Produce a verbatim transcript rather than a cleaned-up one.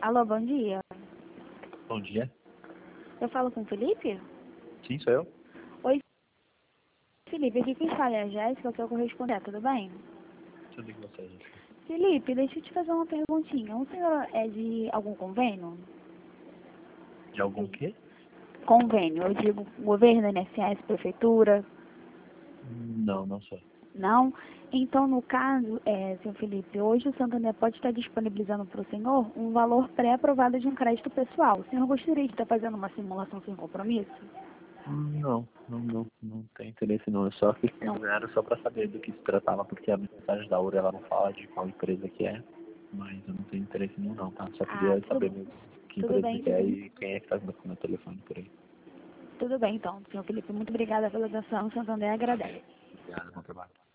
Alô, bom dia. Bom dia. Eu falo com o Felipe? Sim, sou eu. Oi, Felipe, aqui quem fala é a Jéssica, que eu corresponder, tudo bem? Tudo com você, gente. Felipe, deixa eu te fazer uma perguntinha. O senhor é de algum convênio? De algum quê? Convênio, eu digo governo, N S S, prefeitura? Não, não sou. Não? Então, no caso, é, senhor Felipe, hoje o Santander pode estar disponibilizando para o senhor um valor pré-aprovado de um crédito pessoal. O senhor gostaria de estar fazendo uma simulação sem compromisso? Não, não, não, não tem interesse não. Eu só fiz Não. era só pra saber do que se tratava, porque a mensagem da Ura ela não fala de qual empresa que é, mas eu não tenho interesse nenhum não, tá? Só Ah, queria tudo, saber mesmo que tudo empresa bem. que é e quem é que tá com o meu telefone por aí. Tudo bem, então, senhor Felipe. Muito obrigada pela atenção. O Santander agradece. Obrigado, bom trabalho.